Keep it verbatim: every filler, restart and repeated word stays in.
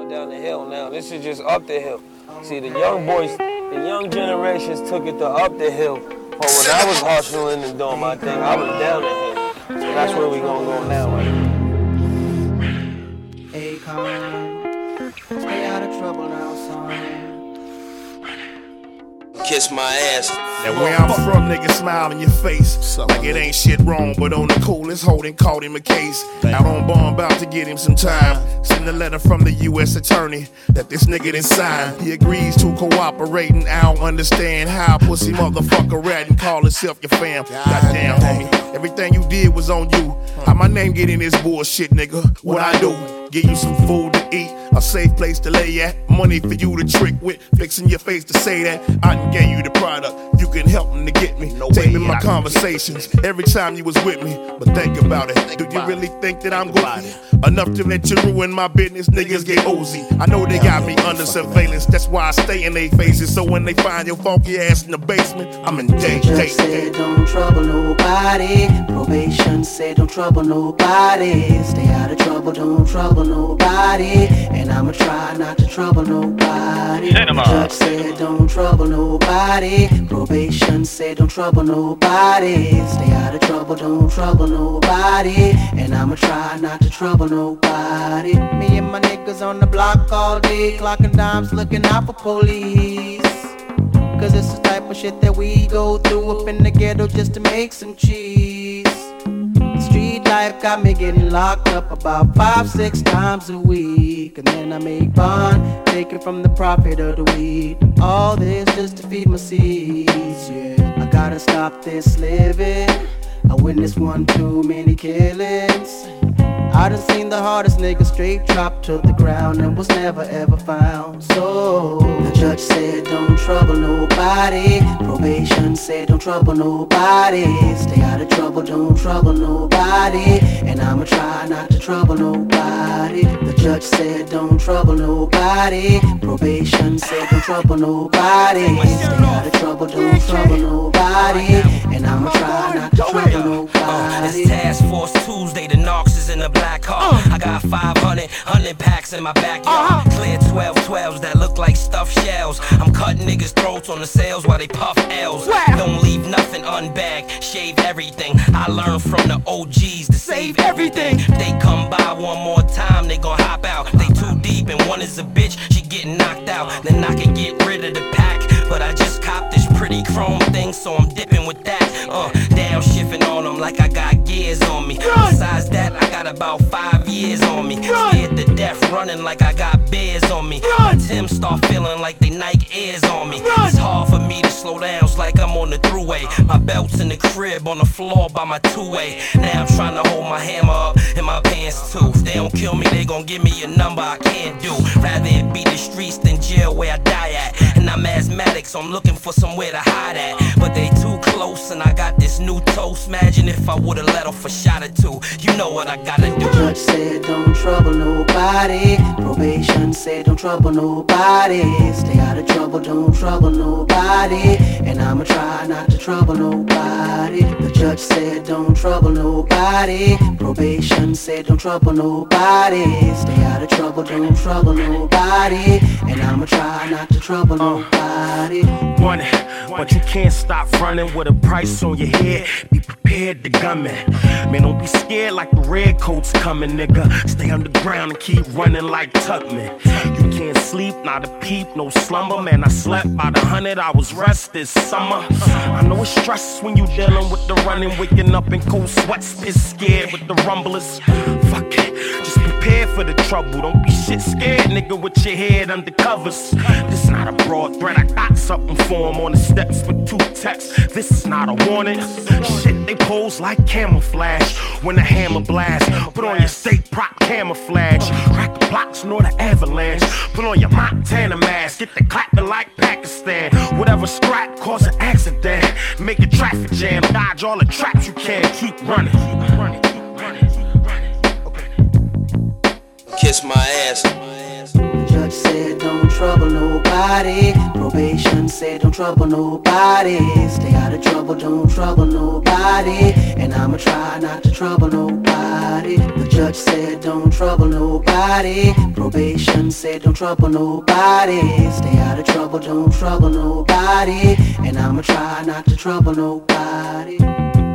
down the hill now. This is just up the hill. See, the young boys, the young generations took it to up the hill. But when I was hustling and doing my thing, I was down the hill. So that's where we gonna go now, right? Akon, stay out of trouble now, son. Kiss my ass. And where I'm from, niggas smile in your face like it ain't shit wrong, but on the coolest holding caught him a case. Out on bond, about to get him some time. Send a letter from the U S attorney that this nigga done signed. He agrees to cooperate, and I don't understand how pussy motherfucker rat and call himself your fam. Goddamn, homie, everything you did was on you. How my name get in this bullshit, nigga? What I do? Give you some food to eat, a safe place to lay at, money for you to trick with, fixing your face to say that I done gave you the product. You can help them to get me, no taping my conversations every time you was with me. But think about it, do you really think that I'm goofy enough to let you ruin my business? Niggas get oozy. I know they got me under surveillance, that's why I stay in their faces. So when they find your funky ass in the basement, I'm in day, day, Judge said don't trouble nobody. Probation said don't trouble nobody. Stay out of trouble, don't trouble nobody. And I'ma try not to trouble nobody. Cinema. Judge said don't trouble nobody. Probation said don't trouble nobody. Stay out of trouble, don't trouble nobody. And I'ma try not to trouble nobody. Me and my niggas on the block all day, clocking dimes, looking out for police. Cause it's the type of shit that we go through up in the ghetto just to make some cheese. Street life got me getting locked up about five, six times a week. And then I make bond, take it from the profit of the weed. All this just to feed my seeds, yeah. I gotta stop this living. I witnessed one too many killings. I done seen the hardest nigga straight drop to the ground and was never ever found. So the judge said don't trouble nobody. Probation said don't trouble nobody. Stay out of trouble, don't trouble nobody. And I'ma try not to trouble nobody. The judge said don't trouble nobody. Probation said don't trouble nobody. Stay out of trouble, don't trouble nobody. And I'ma try not to trouble nobody. Uh, it's Task Force Tuesday, the Knox is in the black hole. I got five hundred, one hundred packs in my backyard. Clear twelve twelves that look like stuffed shells. I'm cutting niggas' throats on the sales while they puff L's. Don't leave nothing unbagged, shave everything. I learned from the O Gs to save everything. If they come by one more time, they gon' hop out. They too deep and one is a bitch, she getting knocked out. Then I can get rid of the pack, but I just copped this pretty chrome thing, so I'm dipping with that. Uh, downshifting on them like I got gears on me. Besides that, I got about five years on me. Scared to death, running like I got bears on me. My Timbs start feeling like they Nike Airs on me. It's hard for me to slow down, it's like I'm on the thruway. My belt's in the crib, on the floor by my two-way. Now I'm trying to hold my hammer up in my pants too. If they don't kill me, they gon' give me a number I can't do. Rather it be the streets than jail where I die at. And I'm asthmatic, so I'm looking for somewhere to hide at. But they too close, and I got this new toast. Imagine if I would've let off a shot or two. You know what I gotta do. The judge said don't trouble nobody. Probation said don't trouble nobody. Stay out of trouble, don't trouble nobody. And I'ma try not to trouble nobody. The judge said don't trouble nobody. Probation said don't trouble nobody. Stay out of trouble, don't trouble nobody. And I'ma try not to trouble nobody. Want it, but you can't stop running with a price on your head. Be prepared to gun me. Man, don't be scared like the redcoats coming, nigga. Stay underground and keep running like Tuckman. You can't sleep, not a peep, no slumber. Man, I slept by the hundred hours rest this summer. I know it's stress when you dealing with the running, waking up in cold sweats, pissed scared with the rumblers. Fuck it, just prepare for the trouble. Don't be shit scared, nigga, with your head under covers. This is not a broad threat, I got something for him on the steps with two texts. This is not a warning. Shit, they pose like camouflage when the hammer blast. Put on your state prop camouflage. Crack the blocks, nor the avalanche. Put on your Montana mask, get the clapping like Pakistan. Whatever scrap cause an accident. Make a traffic jam, dodge all the traps you can. Keep running. Keep running. Keep running. Keep running. Okay. Kiss my ass. The judge said don't trouble nobody. nobody. Probation said don't trouble nobody. Stay out of trouble, don't trouble nobody. And I'ma try not to trouble nobody. The judge said don't trouble nobody. Probation said don't trouble nobody. Stay out of trouble, don't trouble nobody. And I'ma try not to trouble nobody.